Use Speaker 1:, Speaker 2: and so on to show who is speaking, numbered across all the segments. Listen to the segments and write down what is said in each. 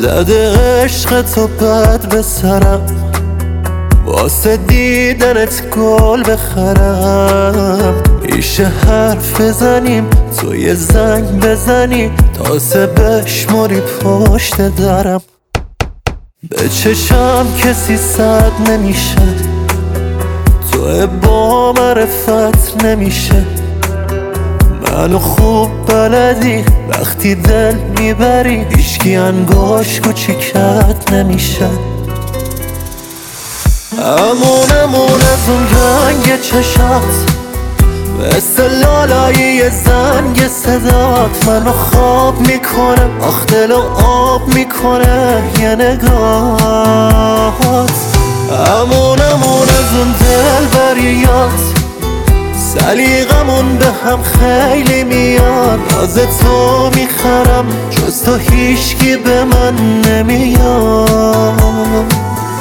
Speaker 1: زده عشق تو بد به سرم، واسه دیدنت گل بخرم. میشه حرف بزنیم تو یه زنگ بزنی تازه بشمری پشت درم. به چشم کسی صد نمیشه، تو با معرفت نمیشه. منو خوب بلدی وقتی دل میبری، هیچکی انگاش کوچیکت نمیشه. امون از اون رنگ چشات، مثل لالایی زنگ صدات منو خواب میکنه، آخ دلو آب میکنه یه نگاهات. امون از اون دل بریات، سلیقمون به هم خیلی میاد. ناز تو میخرم جز تو هیچکی به من نمیاد.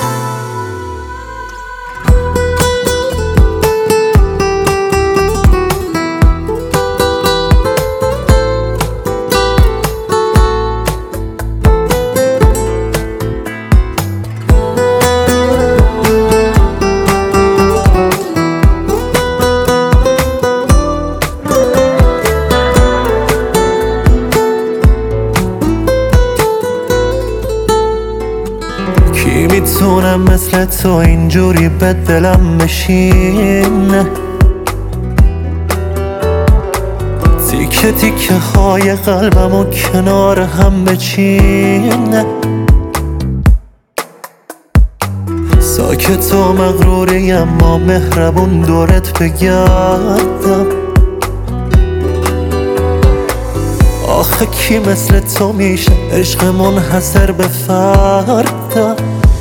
Speaker 1: کی میتونم مثل تو اینجوری به دلم بشینه، تیکه تیکه های قلبمو کنار هم بچینه. ساکت و مغروری اما مهربون دورت بگردم. آخه کی مثل تو میشه عشق منحصر به فردم.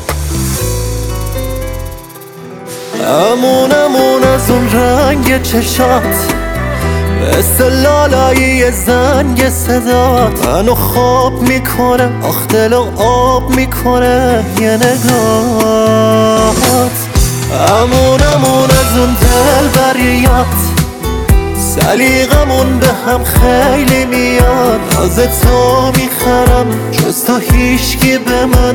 Speaker 1: امون از اون رنگ چشات، مثل لالایی زنگ صدات منو خواب میکنه، آخ دلو آب میکنه یه نگاهات. امون از اون دل بریات، سلیقمون به هم خیلی میاد. ناز تو میخرم جز تو هیچکی به من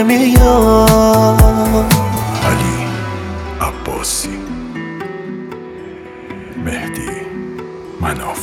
Speaker 1: نمیاد.
Speaker 2: علی عباسی، مهدی مناف.